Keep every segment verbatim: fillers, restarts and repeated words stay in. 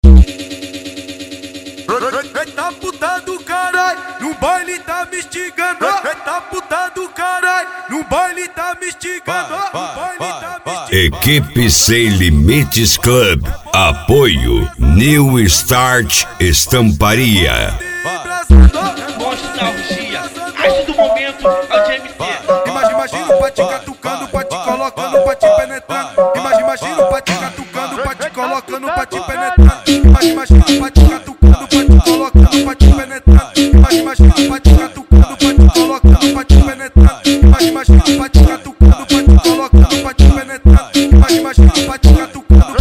Eita puta do caralho, no baile tá me instigando. Eita puta do caralho, no baile tá me instigando. No baile tá me instigando. Equipe Sem Limites Club. Apoio New Start Estamparia. Nostalgia, arte do momento, é o James C. Imagina, imagina o pati catucando, pati colocando, pati penetrando. Imagina, imagina o pati catucando, pati colocando, pati penetrando. Imagina, imagina o pati catucando, pati colocando, pati penetrando. Imagina, imagina o pati catucando, pati colocando, pati penetrando. Imagina, imagina o pati catucando, pati colocando, pati penetrando. Imagina, imagina o pati catucando.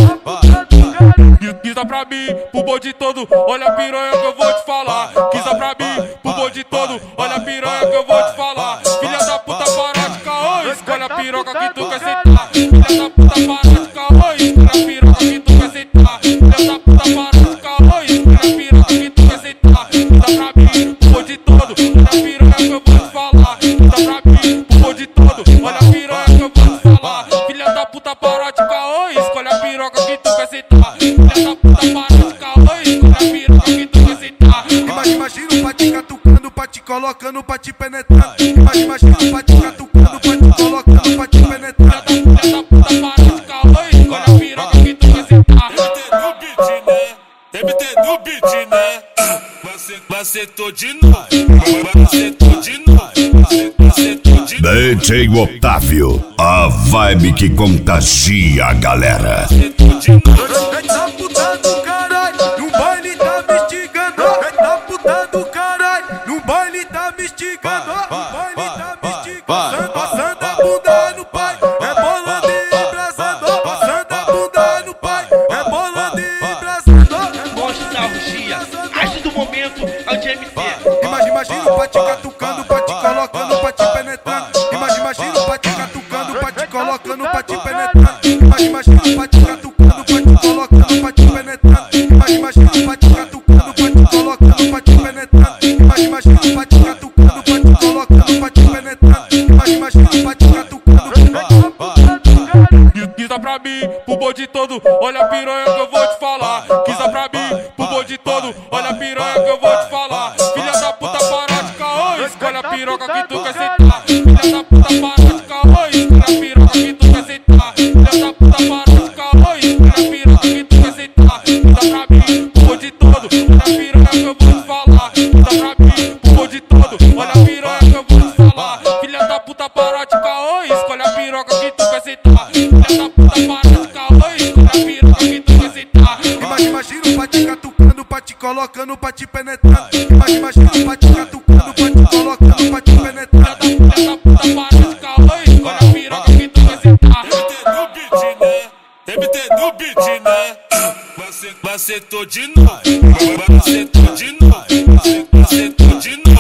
Quisa pra mim, pro bode todo, olha a piranha que eu vou te falar. Quisa pra mim, pro bode todo, olha a piranha que eu vou te falar. Filha da puta, para de caô, escolhe a piroca que tu quer sentar. Filha da puta, para de caô, escolhe a piroca que tu quer sentar. Filha da puta, para de caô, escolhe a piroca que tu quer sentar. Quisa pra mim, pro bode todo, olha a piranha que eu vou te falar. Quisa pra mim, pro bode todo, olha a piranha que eu vou te falar. Filha da puta, para de caô, escolhe a piroca que tu quer sentar. Filha da puta, para de caô, escolhe a piroca que tu quer sentar. Imagina, imagina o pati catucando, pati colocando, pati penetrando. Imagina, imagina o pati catucando, pati colocando, pati penetrando. Filha da puta, para de caô, escolhe a piroca que tu quer sentar. No beat, né? M T no beat, né? Você, você tô de novo. Você tô de novo. Você tô de novo. D J Otávio, a vibe que contagia a galera. Você tô de novo. Eita puta do caralho, no baile tá me instigando. Eita puta do caralho, no baile tá me instigando. No baile tá me instigando. Passando a bunda no pai, é bolando e embrasando. Passando a bunda no pai, é bolando e embrasando. Nostalgia, arte do momento, é o James C. Imagina, imagina o pati catucando, pati colocando, pati penetrando. Imagina, imagina o pati catucando, pati colocando, pati penetrando. Imagina, imagina o pati catucando, pati colocando, pati penetrando. Imagina, imagina o pati catucando, pati colocando, pati penetrando. Imagina, imagina o pati catucando, pati colocando, pati penetrando. Imagina, imagina o pati catucando. Quisa pra mim, pro bode todo, olha a piranha que eu vou te falar. Quisa pra mim, pro bode todo, olha a piranha que eu vou te falar. Filha da puta, para de caô, escolhe a piroca que tu quer sentar. Filha da puta, para de caô, escolhe a piroca que tu quer sentar. Filha da puta, para de caô, escolhe a piroca que tu quer sentar. Quisa pra mim, pro bode todo, olha a piranha que eu vou te falar. Quisa pra mim, pro bode todo, olha a piranha que eu vou te falar. Filha da puta, para de caô, escolhe a piroca que tu quer sentar. Filha da puta, para de caô, escolhe a piroca que tu quer sentar. Imagina, imagina o pati catucando, pati colocando, pati penetrando. Imagina, imagina o pati catucando, pati colocando, pati penetrando. Filha da puta, para de caô, escolhe a piroca que tu quer sentar. M T no beat, né? M T no beat, né? Você, você tô de novo. Você tô de novo. Você tô de novo.